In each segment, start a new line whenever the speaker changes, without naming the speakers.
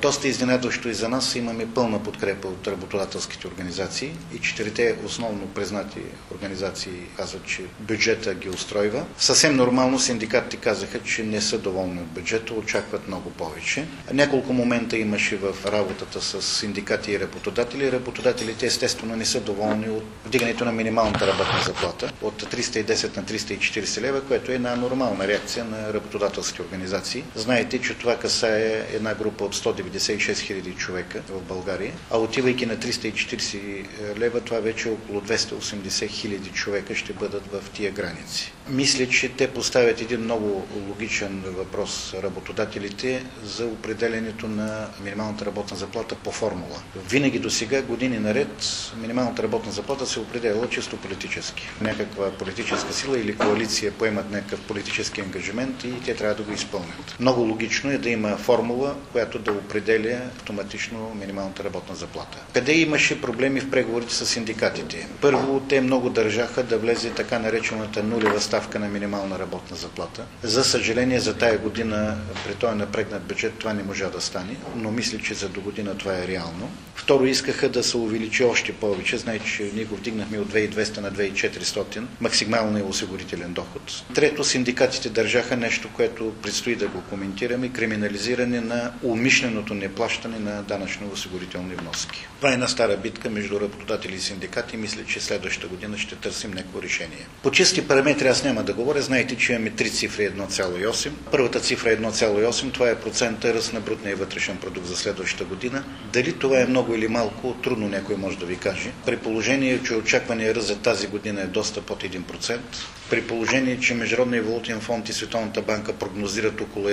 Доста изненадващо и за нас, имаме пълна подкрепа от работодателските организации и четирите основно признати организации казват, че бюджета ги устройва. Съвсем нормално синдикатите казаха, че не са доволни от бюджета, очакват много повече. Няколко момента имаше в работата с синдикати и работодатели. Работодателите естествено не са доволни от вдигането на минималната работна заплата от 310 на 340 лева, което е една нормална реакция на работодателски организации. Знаете, че това касае една група от 196 хиляди човека в България, а отивайки на 340 лева, това вече около 280 хиляди човека ще бъдат в тия граници. Мисля, че те поставят един много логичен въпрос работодателите за определенето на минималната работна заплата по формула. Винаги до сега, години наред, минималната работна заплата се определяла чисто политически. Някаква политическа сила или коалиция поемат някакъв политически ангажимент и те трябва да го изпълнят. Много логично е да има формула, която да определя автоматично минималната работна заплата. Къде имаше проблеми в преговорите с синдикатите? Първо, те много държаха да влезе така наречената нулева ставка на минимална работна заплата. За съжаление, за тая година при този напрегнат бюджет това не можа да стане, но мисля, че за до година това е реално. Второ, искаха да се увеличи още повече. Знаете, че ние го вдигнахме от 2200 на 2400, максималния осигурителен доход. Трето, синдикатите държаха нещо, което предстои да го коментираме, криминализиране на умишленото неплащане на данъчно-осигурителни вноски. Това е една стара битка между работодатели и синдикати. Мисля, че следващата година ще търсим някакво решение. По чисти параметри аз няма да говоря. Знаете, че имаме три цифри 1,8. Първата цифра е 1,8. Това е процента ръст на брутния вътрешен продукт за следващата година. Дали това е много или малко, трудно някой може да ви каже. При положение, че очаквания ръст за тази година е доста под 1%, при положение, че Международният валутен фонд и Световната банка прогнозират около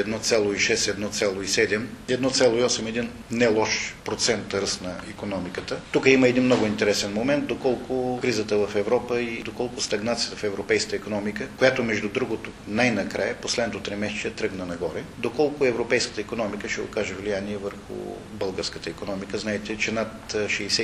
1,6-1,7, 1,8 е един не лош процент ръст на икономиката. Тук има един много интересен момент, доколко кризата в Европа и доколко стагнацията в европейската икономика, която между другото най-накрая, последното 3 месеца тръгна нагоре, доколко европейската икономика ще окаже влияние върху българската икономика. Знаете, че над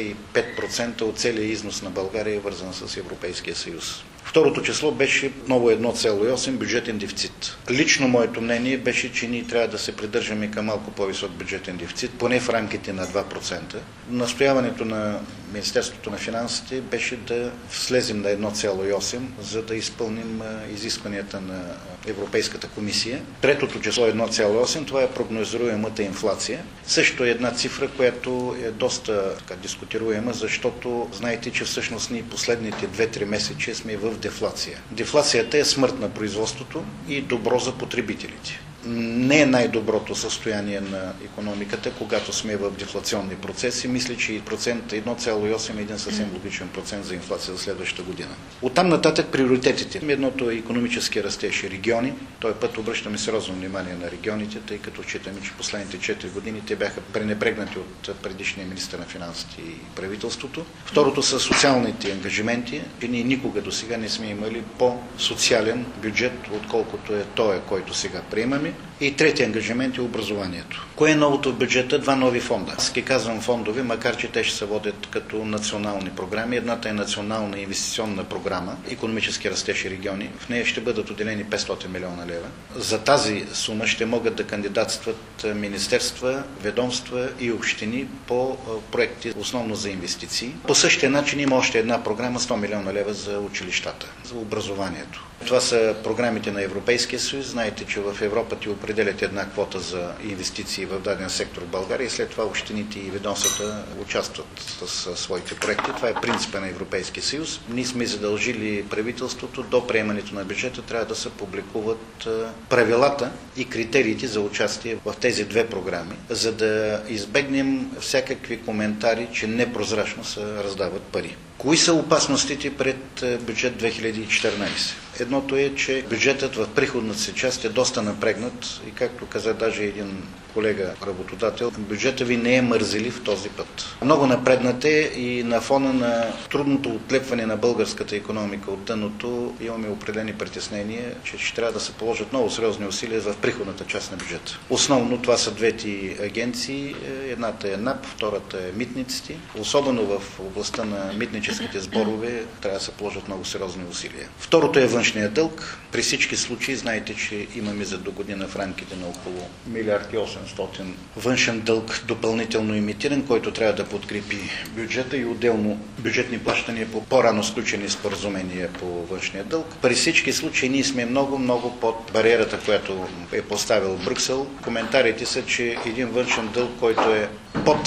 65% от целия износ на България е вързан с Европейския съюз. Второто число беше ново 1,8 бюджетен дефицит. Лично моето мнение беше, че ние трябва да се придържаме към малко по-висок бюджетен дефицит, поне в рамките на 2%. Настояването на Министерството на финансите беше да слезем на 1,8, за да изпълним изискванията на Европейската комисия. Третото число 1,8, това е прогнозируемата инфлация. Също е една цифра, която е доста дискутируема, защото знаете, че всъщност ние последните 2-3 месеца сме в дефлация. Дефлацията е смърт на производството и добро за потребителите. Не е най-доброто състояние на икономиката, когато сме в дефлационни процеси. Мисля, че и процент 1,8 е един съвсем логичен процент за инфлация за следващата година. Оттам нататък приоритетите. Едното е икономически растеж и региони. Той път обръщаме сериозно внимание на регионите, тъй като считаме, че последните 4 години те бяха пренебрегнати от предишния министър на финансите и правителството. Второто са социалните ангажименти. Ние никога до сега не сме имали по-социален бюджет, отколкото е той, който сега приемаме. И третия ангажимент е образованието. Кое е новото в бюджета? 2 нови фонда. Аз ги казвам фондови, макар че те ще се водят като национални програми. Едната е национална инвестиционна програма, икономически растеж и региони. В нея ще бъдат отделени 500 милиона лева. За тази сума ще могат да кандидатстват министерства, ведомства и общини по проекти, основно за инвестиции. По същия начин има още една програма, 100 милиона лева за училищата, за образованието. Това са програмите на Европейския съюз. Знаете, че в Европа ти определят една квота за инвестиции в даден сектор в България и след това общините и ведомствата участват с своите проекти. Това е принципа на Европейския съюз. Ние сме задължили правителството до приемането на бюджета трябва да се публикуват правилата и критериите за участие в тези две програми, за да избегнем всякакви коментари, че непрозрачно се раздават пари. Кои са опасностите пред бюджет 2014? Едното е, че бюджетът в приходната си част е доста напрегнат и както каза даже един колега работодател, бюджета ви не е мързелив този път. Много напреднат е и на фона на трудното отлепване на българската икономика от дъното имаме определени притеснения, че ще трябва да се положат много сериозни усилия в приходната част на бюджета. Основно това са двете агенции. Едната е НАП, втората е митниците. Особено в областта на митническите политическите сборове трябва да се положат много сериозни усилия. Второто е външния дълг. При всички случаи знаете, че имаме за до година в рамките на около 1 800 000 външен дълг допълнително имитиран, който трябва да подкрепи бюджета и отделно бюджетни плащания по по-рано сключени споразумения по външния дълг. При всички случаи ние сме много под бариерата, която е поставил Брюксел. Коментарите са, че един външен дълг, който е под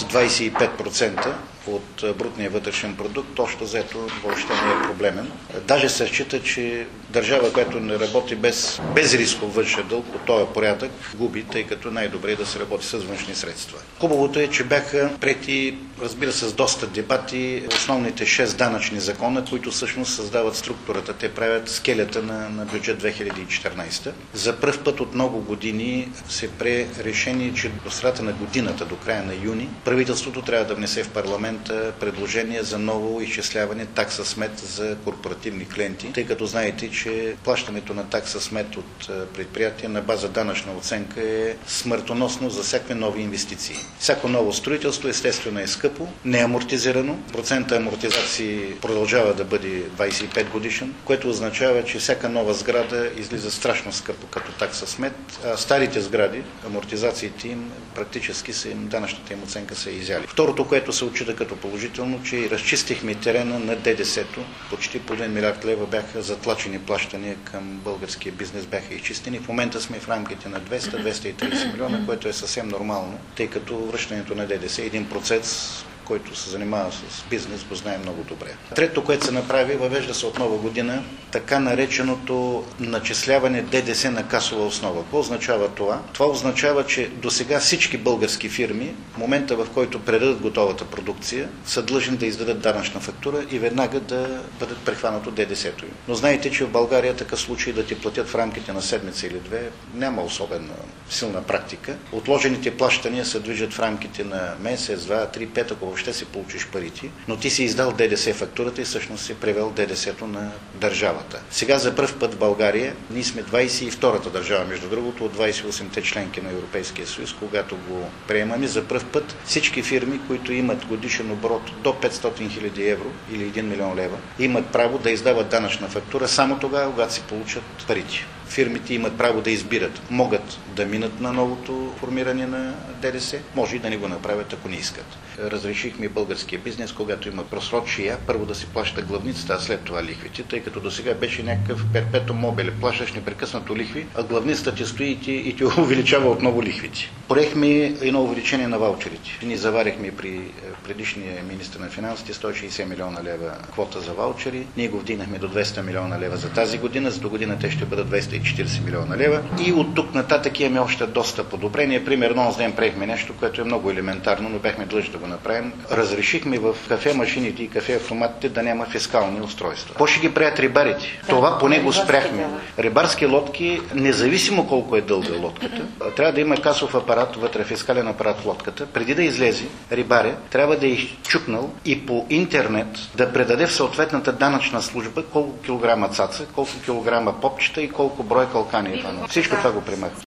25% от брутния вътрешен продукт, точно взето въобще не е проблемен. Даже се счита, че държава, която не работи без рисков външен дълг от този порядък, губи, тъй като най-добре е да се работи с външни средства. Хубавото е, че бяха прети, разбира се, с доста дебати, основните 6 данъчни закона, които всъщност създават структурата. Те правят скелета на бюджет 2014. За пръв път от много години се прие решение, че до средата на годината, до края на юни, правителството трябва да внесе в парламент предложение за ново изчисляване такса смет за корпоративни клиенти, тъй като знаете, че плащането на такса смет от предприятия на база данъчна оценка е смъртоносно за всякакви нови инвестиции. Всяко ново строителство естествено е скъпо, не е амортизирано, процентът амортизации продължава да бъде 25 годишен, което означава, че всяка нова сграда излиза страшно скъпо като такса смет, а старите сгради, амортизациите им практически данъчната им оценка са изяли. Второто, което се отчита като положително, че разчистихме терена на ДДС-то. Почти по 1 милиард лева бяха затлачени плащания към българския бизнес, бяха изчистени. В момента сме в рамките на 200-230 милиона, което е съвсем нормално, тъй като връщането на ДДС е един процес, който се занимава с бизнес, го знае много добре. Трето, което се направи, въвежда се от нова година така нареченото начисляване ДДС на касова основа. Какво означава това? Това означава, че досега всички български фирми, в момента в който предадат готовата продукция, са длъжни да издадат данъчна фактура и веднага да бъдат прехванато ДДС-то им. Но знаете, че в България такъв случай да ти платят в рамките на седмица или две няма особена силна практика. Отложените плащания се движат в рамките на месец, 2, 3, 5, ако въобще си получиш парите, но ти си издал ДДС фактурата и всъщност си превел ДДС-то на държавата. Сега за пръв път в България, ние сме 22-та държава, между другото, от 28-те членки на Европейския съюз, когато го приемаме, за пръв път всички фирми, които имат годишен оборот до 500 000 евро или 1 милион лева, имат право да издават данъчна фактура само тогава, когато си получат парите. Фирмите имат право да избират. Могат да минат на новото формиране на ДДС, може и да не го направят, ако не искат. Разрешихме българския бизнес, когато има просрочия, първо да си плаща главницата, а след това лихвите, тъй като досега беше някакъв перпетум мобиле. Плащаш непрекъснато лихви, а главницата ти стои и ти увеличава отново лихвите. Приехме едно увеличение на ваучерите. Ние заварихме при предишния министър на финансите 160 милиона лева квота за ваучери. Ние го вдигнахме до 200 милиона лева за тази година. За до година те ще бъдат 240 милиона лева. И от тук нататък имаме още доста подобрения. Примерно, онзи ден приехме нещо, което е много елементарно, но бяхме длъжни да го направим. Разрешихме в кафе машините и кафе автоматите да няма фискални устройства. Какво ще ги правят рибарите? Това поне го спряхме. Рибарски лодки, независимо колко е дълга лодката, трябва да има касов апарат, вътре фискален апарат в лодката. Преди да излезе рибаря, трябва да е изчукнал и по интернет да предаде в съответната данъчна служба колко килограма цаца, колко килограма попчета и колко брой калкани. Всичко това го примах.